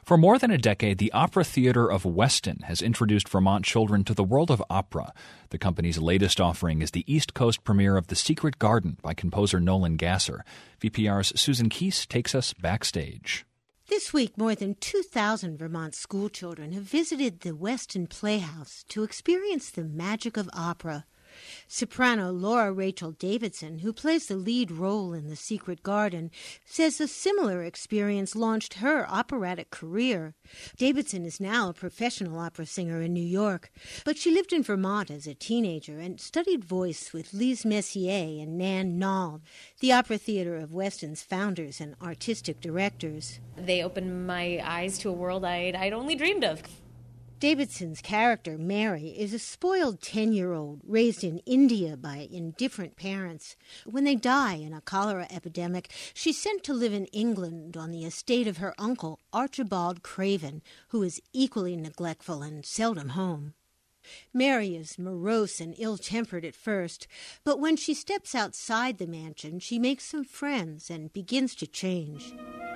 For more than a decade, the Opera Theatre of Weston has introduced Vermont children to the world of opera. The company's latest offering is the East Coast premiere of The Secret Garden by composer Nolan Gasser. VPR's Susan Keese takes us backstage. This week, more than 2,000 Vermont schoolchildren have visited the Weston Playhouse to experience the magic of opera. Soprano Laura Rachel Davidson, who plays the lead role in The Secret Garden, says a similar experience launched her operatic career. Davidson is now a professional opera singer in New York, but she lived in Vermont as a teenager and studied voice with Lise Messier and Nan Nall, the Opera Theatre of Weston's founders and artistic directors. They opened my eyes to a world I'd only dreamed of. Davidson's character, Mary, is a spoiled 10-year-old raised in India by indifferent parents. When they die in a cholera epidemic, she's sent to live in England on the estate of her uncle, Archibald Craven, who is equally neglectful and seldom home. Mary is morose and ill-tempered at first, but when she steps outside the mansion, she makes some friends and begins to change.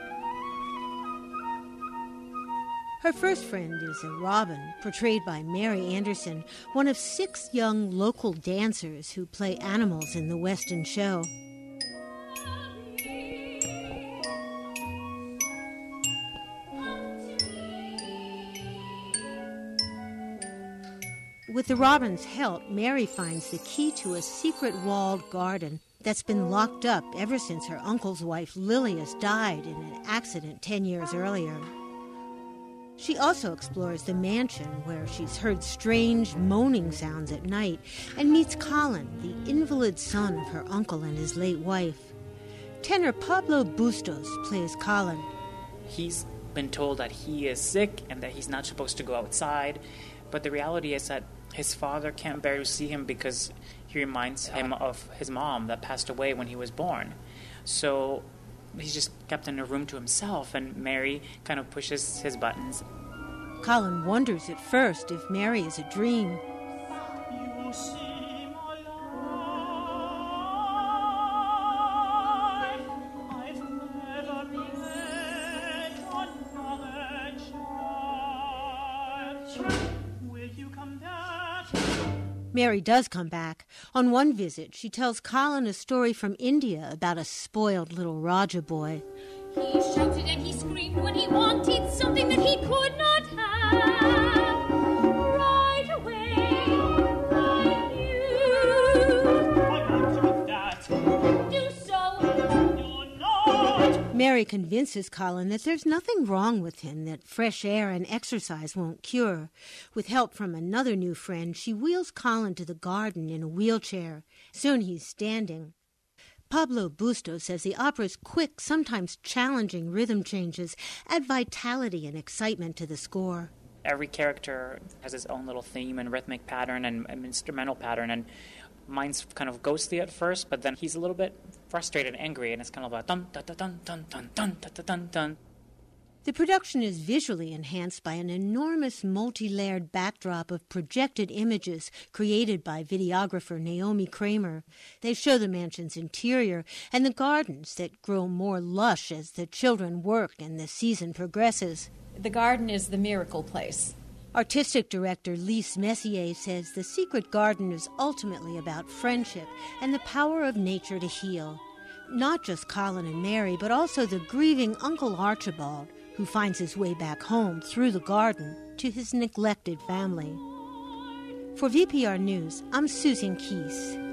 Her first friend is a robin, portrayed by Mary Anderson, one of 6 young local dancers who play animals in the Weston show. With the robin's help, Mary finds the key to a secret walled garden that's been locked up ever since her uncle's wife Lilias died in an accident 10 years earlier. She also explores the mansion, where she's heard strange moaning sounds at night, and meets Colin, the invalid son of her uncle and his late wife. Tenor Pablo Bustos plays Colin. He's been told that he is sick and that he's not supposed to go outside, but the reality is that his father can't bear to see him because he reminds him of his mom that passed away when he was born. So he's just kept in a room to himself, and Mary kind of pushes his buttons. Colin wonders at first if Mary is a dream. Mary does come back. On one visit, she tells Colin a story from India about a spoiled little Raja boy. He shouted and he screamed when he wanted something that he could not have. Right away, I knew. I want that. Do so. Do not. Mary convinces Colin that there's nothing wrong with him that fresh air and exercise won't cure. With help from another new friend, she wheels Colin to the garden in a wheelchair. Soon he's standing. Pablo Bustos says the opera's quick, sometimes challenging rhythm changes add vitality and excitement to the score. Every character has his own little theme and rhythmic pattern and instrumental pattern, and mine's kind of ghostly at first, but then he's a little bit frustrated and angry, and it's kind of like dun dun dun dun dun dun dun dun dun dun. The production is visually enhanced by an enormous multi-layered backdrop of projected images created by videographer Naomi Kramer. They show the mansion's interior and the gardens that grow more lush as the children work and the season progresses. The garden is the miracle place. Artistic director Lise Messier says The Secret Garden is ultimately about friendship and the power of nature to heal. Not just Colin and Mary, but also the grieving Uncle Archibald, who finds his way back home through the garden to his neglected family. For VPR News, I'm Susan Keese.